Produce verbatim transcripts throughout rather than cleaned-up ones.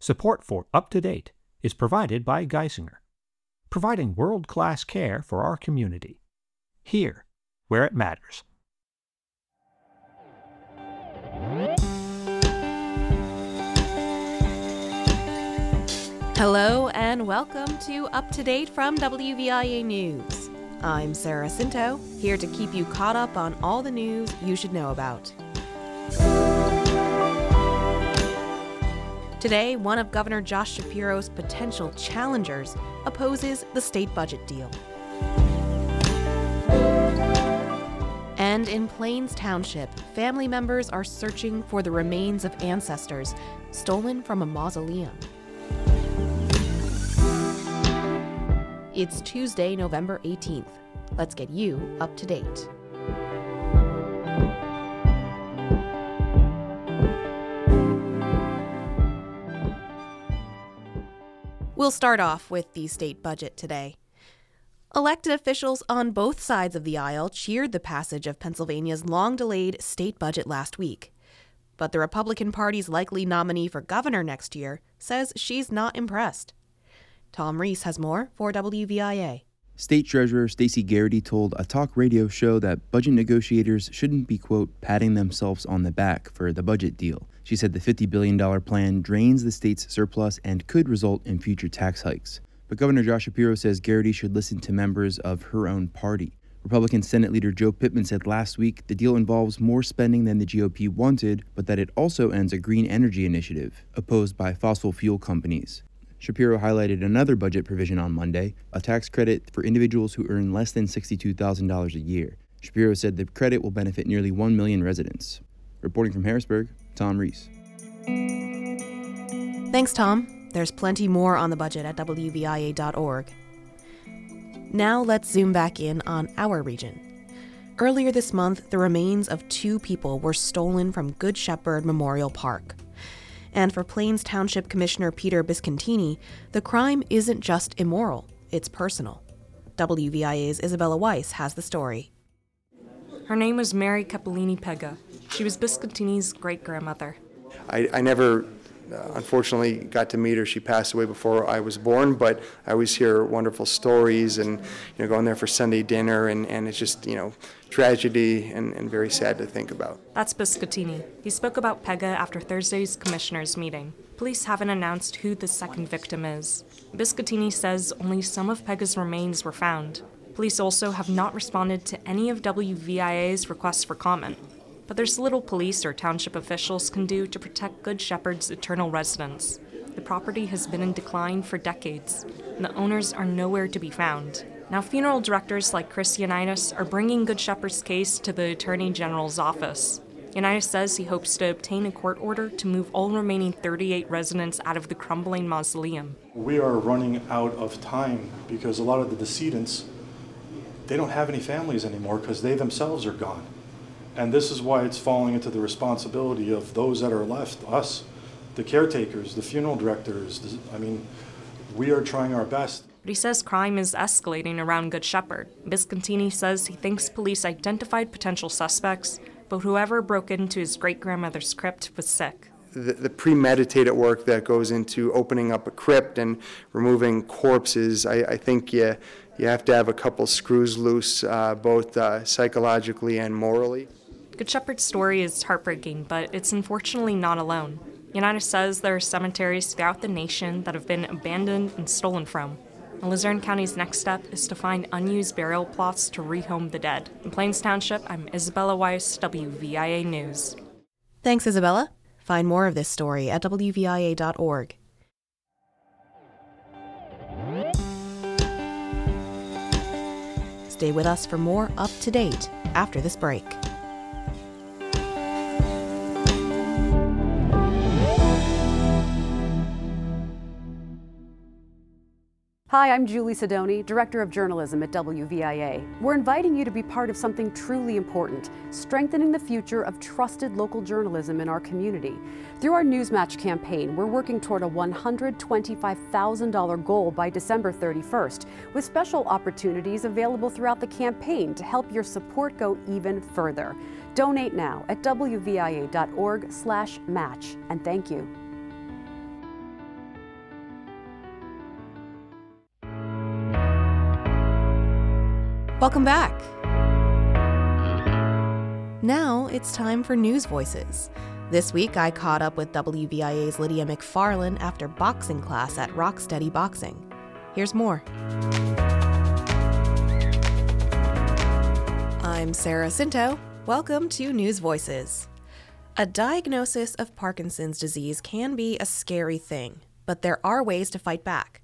Support for Up to Date is provided by Geisinger, providing world-class care for our community, here where it matters. Hello and welcome to Up to Date from W V I A News. I'm Sarah Cinto, here to keep you caught up on all the news you should know about. Today, one of Governor Josh Shapiro's potential challengers opposes the state budget deal. And in Plains Township, family members are searching for the remains of ancestors stolen from a mausoleum. It's Tuesday, November eighteenth. Let's get you up to date. We'll start off with the state budget today. Elected officials on both sides of the aisle cheered the passage of Pennsylvania's long-delayed state budget last week. But the Republican Party's likely nominee for governor next year says she's not impressed. Tom Reese has more for W V I A. State Treasurer Stacey Garrity told a talk radio show that budget negotiators shouldn't be, quote, patting themselves on the back for the budget deal. She said the fifty billion dollars plan drains the state's surplus and could result in future tax hikes. But Governor Josh Shapiro says Garrity should listen to members of her own party. Republican Senate Leader Joe Pittman said last week the deal involves more spending than the G O P wanted, but that it also ends a green energy initiative opposed by fossil fuel companies. Shapiro highlighted another budget provision on Monday, a tax credit for individuals who earn less than sixty-two thousand dollars a year. Shapiro said the credit will benefit nearly one million residents. Reporting from Harrisburg, Tom Reese. Thanks, Tom. There's plenty more on the budget at W V I A dot org. Now let's zoom back in on our region. Earlier this month, the remains of two people were stolen from Good Shepherd Memorial Park. And for Plains Township Commissioner Peter Biscontini, the crime isn't just immoral, it's personal. W V I A's Isabella Weiss has the story. Her name was Mary Capolini Pega. She was Biscontini's great-grandmother. I, I never, uh, unfortunately, got to meet her. She passed away before I was born, but I always hear wonderful stories and, you know, going there for Sunday dinner, and, and it's just, you know, tragedy and, and very sad to think about. That's Biscontini. He spoke about Pega after Thursday's commissioners' meeting. Police haven't announced who the second victim is. Biscontini says only some of Pega's remains were found. Police also have not responded to any of W V I A's requests for comment. But there's little police or township officials can do to protect Good Shepherd's eternal residents. The property has been in decline for decades, and the owners are nowhere to be found. Now, funeral directors like Chris Ioannidis are bringing Good Shepherd's case to the Attorney General's office. Ioannidis says he hopes to obtain a court order to move all remaining thirty-eight residents out of the crumbling mausoleum. We are running out of time because a lot of the decedents, they don't have any families anymore because they themselves are gone. And this is why it's falling into the responsibility of those that are left, us, the caretakers, the funeral directors. I mean, we are trying our best. But he says crime is escalating around Good Shepherd. Biscontini says he thinks police identified potential suspects, but whoever broke into his great-grandmother's crypt was sick. The, the premeditated work that goes into opening up a crypt and removing corpses, I, I think you, you have to have a couple screws loose, uh, both uh, psychologically and morally. Good Shepherd's story is heartbreaking, but it's unfortunately not alone. Ioannidis says there are cemeteries throughout the nation that have been abandoned and stolen from. And Luzerne County's next step is to find unused burial plots to rehome the dead. In Plains Township, I'm Isabella Weiss, W V I A News. Thanks, Isabella. Find more of this story at W V I A dot org. Stay with us for more Up to Date after this break. Hi, I'm Julie Sidoni, Director of Journalism at W V I A. We're inviting you to be part of something truly important, strengthening the future of trusted local journalism in our community. Through our Newsmatch campaign, we're working toward a one hundred twenty-five thousand dollars goal by December thirty-first, with special opportunities available throughout the campaign to help your support go even further. Donate now at W V I A dot org slash match, and thank you. Welcome back. Now it's time for News Voices. This week I caught up with W V I A's Lydia McFarlane after boxing class at Rocksteady Boxing. Here's more. I'm Sarah Cinto. Welcome to News Voices. A diagnosis of Parkinson's disease can be a scary thing, but there are ways to fight back.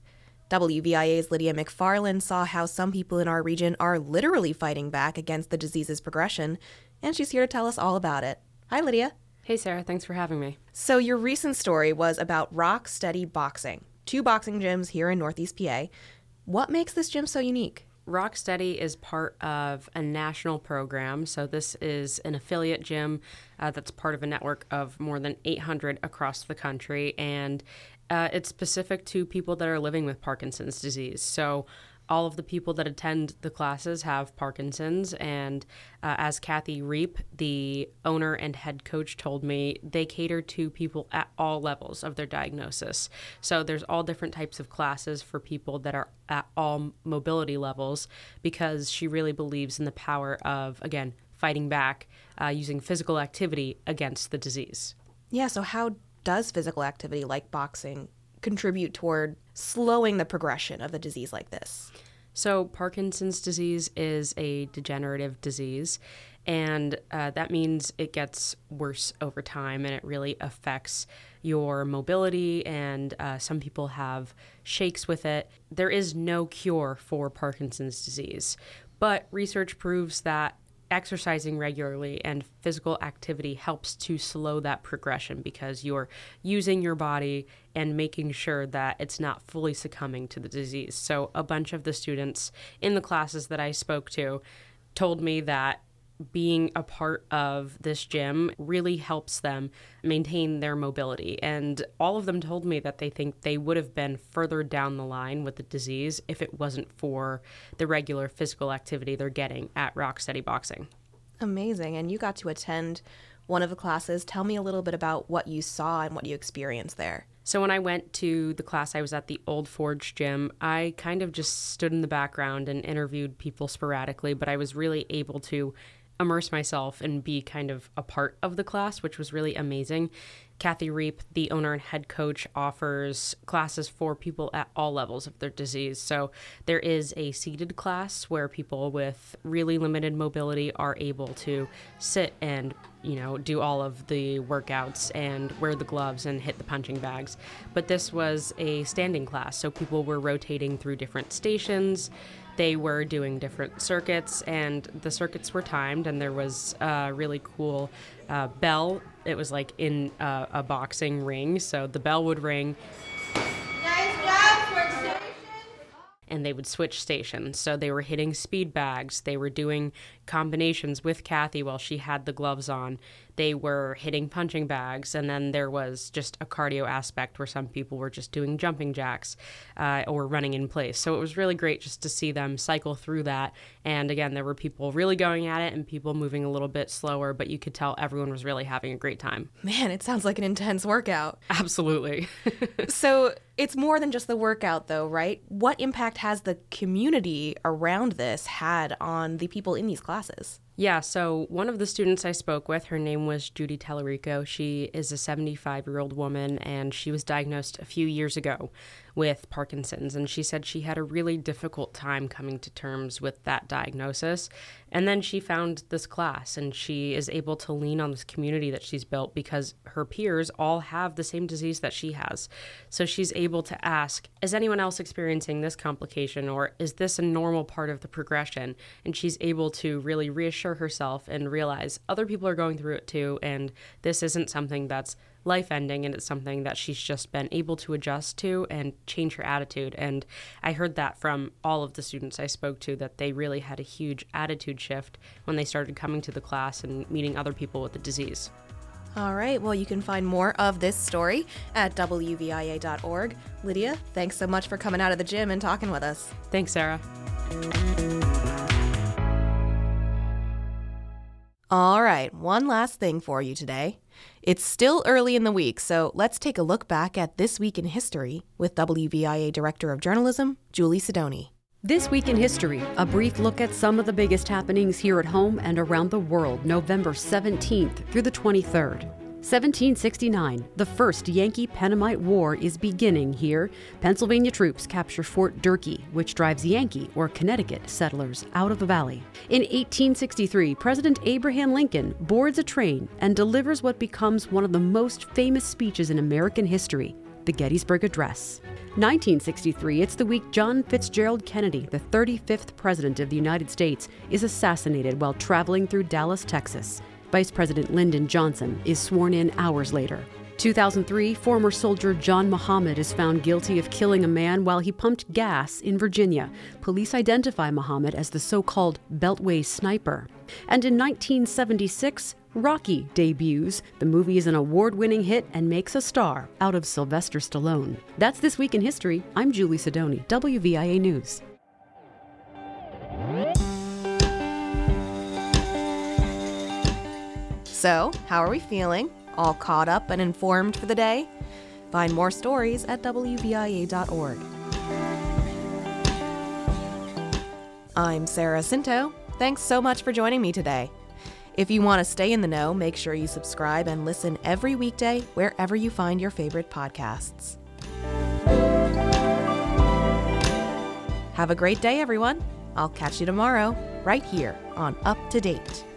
W V I A's Lydia McFarlane saw how some people in our region are literally fighting back against the disease's progression, and she's here to tell us all about it. Hi, Lydia. Hey, Sarah. Thanks for having me. So your recent story was about Rocksteady Boxing, two boxing gyms here in Northeast P A. What makes this gym so unique? Rocksteady is part of a national program. So this is an affiliate gym uh, that's part of a network of more than eight hundred across the country. And uh, it's specific to people that are living with Parkinson's disease. So all of the people that attend the classes have Parkinson's, and uh, as Kathy Reep, the owner and head coach, told me, they cater to people at all levels of their diagnosis. So there's all different types of classes for people that are at all mobility levels, because she really believes in the power of, again, fighting back uh, using physical activity against the disease. Yeah, so how does physical activity like boxing contribute toward slowing the progression of the disease like this? So Parkinson's disease is a degenerative disease, and uh, that means it gets worse over time, and it really affects your mobility, and uh, some people have shakes with it. There is no cure for Parkinson's disease, but research proves that exercising regularly and physical activity helps to slow that progression, because you're using your body and making sure that it's not fully succumbing to the disease. So a bunch of the students in the classes that I spoke to told me that being a part of this gym really helps them maintain their mobility. And all of them told me that they think they would have been further down the line with the disease if it wasn't for the regular physical activity they're getting at Rocksteady Boxing. Amazing. And you got to attend one of the classes. Tell me a little bit about what you saw and what you experienced there. So when I went to the class, I was at the Old Forge gym. I kind of just stood in the background and interviewed people sporadically, but I was really able to immerse myself and be kind of a part of the class, which was really amazing. Kathy Reep, the owner and head coach, offers classes for people at all levels of their disease. So there is a seated class where people with really limited mobility are able to sit and, you know, do all of the workouts and wear the gloves and hit the punching bags. But this was a standing class, so people were rotating through different stations. They were doing different circuits, and the circuits were timed, and there was a really cool uh, bell. It was like in uh, a boxing ring, so the bell would ring. Nice job, workstation! And they would switch stations. So they were hitting speed bags. They were doing combinations with Kathy while she had the gloves on. They were hitting punching bags, and then there was just a cardio aspect where some people were just doing jumping jacks uh, or running in place. So it was really great just to see them cycle through that. And again, there were people really going at it and people moving a little bit slower, but you could tell everyone was really having a great time. Man, it sounds like an intense workout. Absolutely. So it's more than just the workout, though, right? What impact has the community around this had on the people in these classes? Yeah, so one of the students I spoke with, her name was Judy Tellerico. She is a seventy-five-year-old woman, and she was diagnosed a few years ago with Parkinson's, and she said she had a really difficult time coming to terms with that diagnosis. And then she found this class, and she is able to lean on this community that she's built because her peers all have the same disease that she has. So she's able to ask, is anyone else experiencing this complication, or is this a normal part of the progression? And she's able to really reassure herself and realize other people are going through it too, and this isn't something that's life-ending, and it's something that she's just been able to adjust to and change her attitude. And I heard that from all of the students I spoke to, that they really had a huge attitude shift when they started coming to the class and meeting other people with the disease. All right, well, you can find more of this story at W V I A dot org. Lydia, thanks so much for coming out of the gym and talking with us. Thanks, Sarah. All right, one last thing for you today. It's still early in the week, so let's take a look back at This Week in History with W V I A Director of Journalism, Julie Sidoni. This Week in History, a brief look at some of the biggest happenings here at home and around the world, November seventeenth through the twenty-third. seventeen sixty-nine, the First Yankee-Pennamite War is beginning here. Pennsylvania troops capture Fort Durkee, which drives Yankee or Connecticut settlers out of the valley. In eighteen sixty-three, President Abraham Lincoln boards a train and delivers what becomes one of the most famous speeches in American history, the Gettysburg Address. nineteen sixty-three, it's the week John Fitzgerald Kennedy, the thirty-fifth President of the United States, is assassinated while traveling through Dallas, Texas. Vice President Lyndon Johnson is sworn in hours later. two thousand three, former soldier John Muhammad is found guilty of killing a man while he pumped gas in Virginia. Police identify Muhammad as the so-called Beltway sniper. And in nineteen seventy-six, Rocky debuts. The movie is an award-winning hit and makes a star out of Sylvester Stallone. That's This Week in History. I'm Julie Sidoni, W V I A News. So, how are we feeling? All caught up and informed for the day? Find more stories at W V I A dot org. I'm Sarah Cinto. Thanks so much for joining me today. If you want to stay in the know, make sure you subscribe and listen every weekday wherever you find your favorite podcasts. Have a great day, everyone. I'll catch you tomorrow, right here on Up to Date.